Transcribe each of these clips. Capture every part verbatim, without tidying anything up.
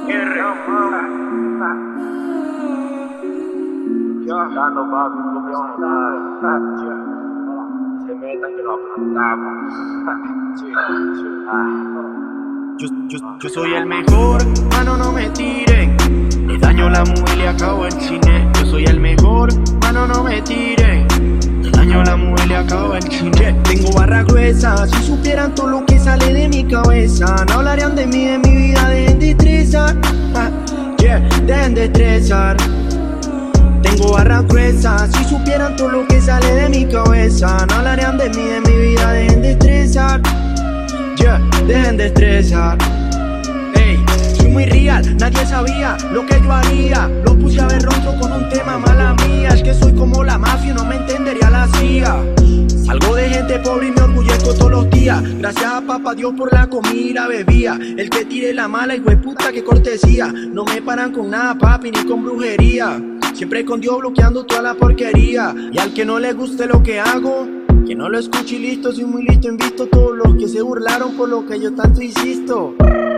Dando papi, se metan que lo aplastamos. Yo, yo, yo soy el mejor, mano no me tiren. Le daño la mujer y le acabo el cine. Yo soy el mejor, mano no me tiren. Le daño la mujer y le acabo el cine. Tengo barra gruesa, si supieran todo lo que sale de mi cabeza. No hablarían de mí, de mi vida, dejen de estresar. Ah, yeah, dejen de estresar. Tengo barra gruesa, si supieran todo lo que sale de mi cabeza. No hablarían de mí, de mi vida, dejen de estresar. Yeah, dejen de estresar. Ey, soy muy real, nadie sabía lo que yo haría. Lo puse a ver rostro con un tema, mala mía. Es que soy como la mafia, no me entendería la C I A. Salgo de gente pobre y me orgullezco todos los días. Gracias a papá Dios por la comida y la bebida. El que tire la mala, hijo de puta, que cortesía. No me paran con nada, papi, ni con brujería. Siempre con Dios bloqueando toda la porquería. Y al que no le guste lo que hago, que no lo escuche y listo. Soy muy listo, invisto todos los que se burlaron por lo que yo tanto insisto.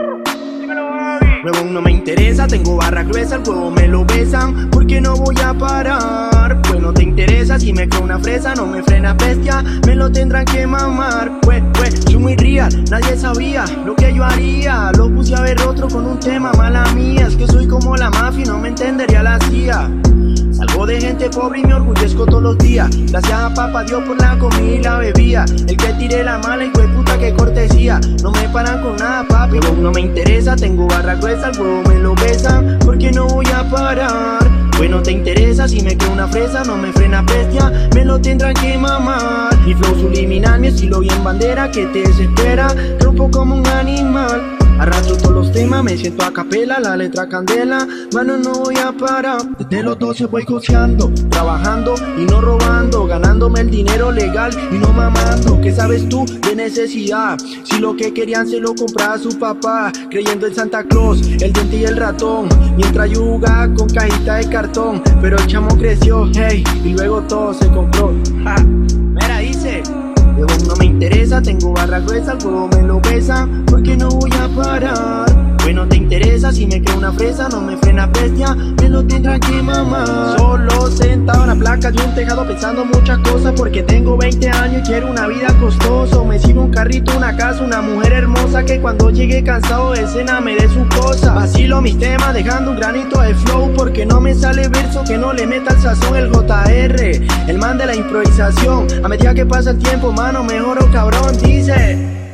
Huevón no me interesa, tengo barra gruesa, el huevo me lo besan, porque no voy a parar. Pues no te interesa, si me creo una fresa, no me frena bestia, me lo tendrán que mamar. Pues, pues, soy muy real, nadie sabía lo que yo haría. Lo puse a ver otro con un tema, mala mía. Es que soy como la mafia y no me entendería la C I A. Salgo de gente pobre y me orgullezco todos los días. Gracias a papá Dios por la comida y la bebida. El que tire la mala, hijo de puta, que cortesía. No me paran con nada, papi, no me interesa. Tengo barra gruesa, el huevo me lo besan, porque no voy a parar. Pues no te interesa, si me creo una fresa, no me frena bestia, me lo tendrán que mamar. Mi flow subliminal, mi estilo bien bandera, que te desespera, rompo como un animal. Arrastro todos los temas, me siento a capela, la letra candela, mano no voy a parar. Desde los doce voy coceando, trabajando y no robando, ganándome el dinero legal y no mamando. ¿Qué sabes tú de necesidad? Si lo que querían se lo compraba a su papá, creyendo en Santa Claus, el diente y el ratón, mientras yo jugaba con cajita de cartón. Pero el chamo creció, hey, y luego todo se compró. Ja, mira, dice, huevón no me interesa, tengo barra gruesa, el huevo me lo besan, porque no voy a parar. Pues no te interesa, si me creo una fresa, no me frena bestia, me lo tendrán que mamar. Solo sentado en la placa de un tejado pensando muchas cosas, porque tengo veinte años y quiero una vida costosa. Me sirve un carrito, una casa, una mujer hermosa, que cuando llegue cansado de cena me dé su cosa. Vacilo mis temas dejando un granito de flow, porque no me sale verso que no le meta el sazón. El J R, el man de la improvisación, a medida que pasa el tiempo, mano, mejoro cabrón, dice.